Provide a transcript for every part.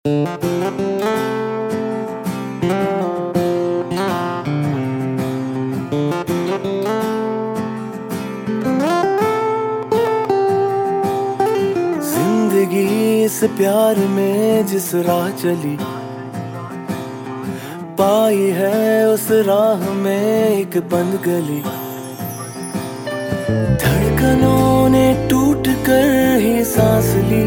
जिंदगी इस प्यार में जिस राह चली, पाई है उस राह में एक बंद गली। धड़कनों ने टूट कर ही सांस ली,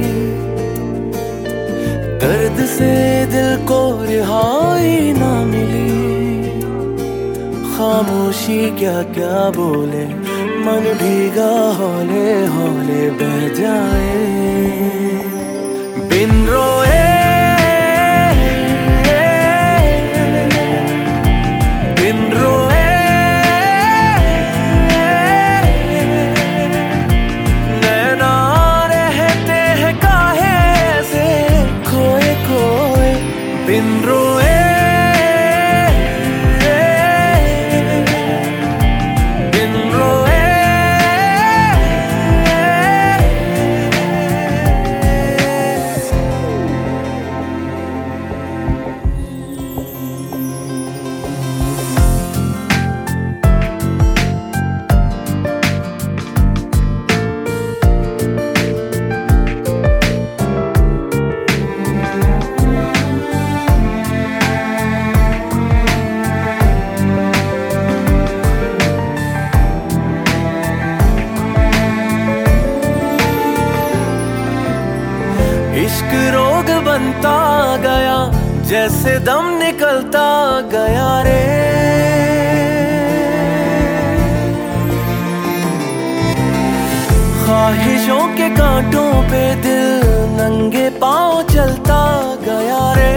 दर्द से दिल को रिहाई ना मिली। खामोशी क्या क्या बोले, मन भीगा हौले हौले बह जाए। बिन रोए बिन रोए नैना रहते हैं काहे से खोए खोए। बिन रोए इश्क रोग बनता गया, जैसे दम निकलता गया रे। ख्वाहिशों के कांटों पे दिल नंगे पांव चलता गया रे।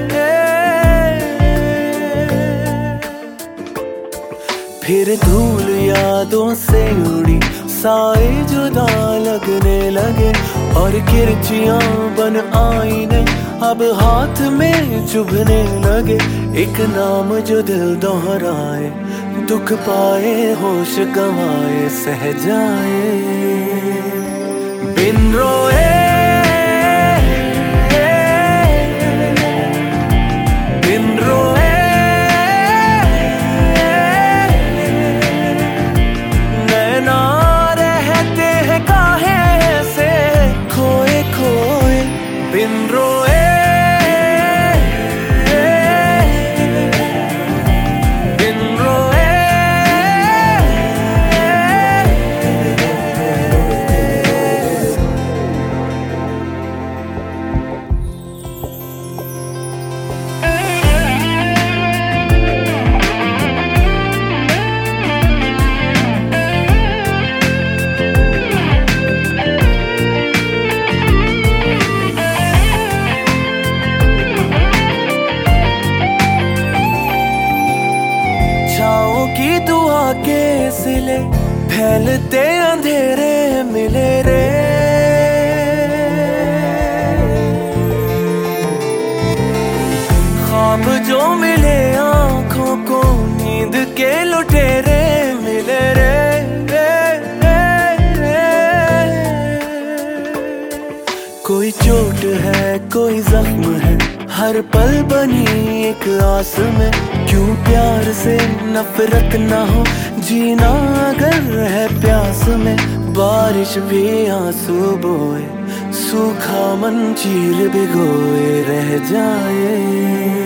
फिर धूल यादों से उड़ी, साए जुदा लगने लगे और किरचियां बन आईने अब हाथ में चुभने लगे। एक नाम जो दिल दोहराए, दुख पाए होश गंवाए सह जाए। बिन रोए बिन रोए नैना रहते हैं काहे से खोए खोए। बिन रोए बिन रोए की दुआ के सिले फैलते अंधेरे मिले रे। ख्वाब जो मिले आंखों को नींद के लुटेरे मिले रे। कोई चोट है कोई जख्म है, हर पल बनी एक आस में। क्यों प्यार से नफरत ना हो, जीना अगर है प्यास में। बारिश भी आंसू बोए, सूखा मन चीर भिगोए रह जाए।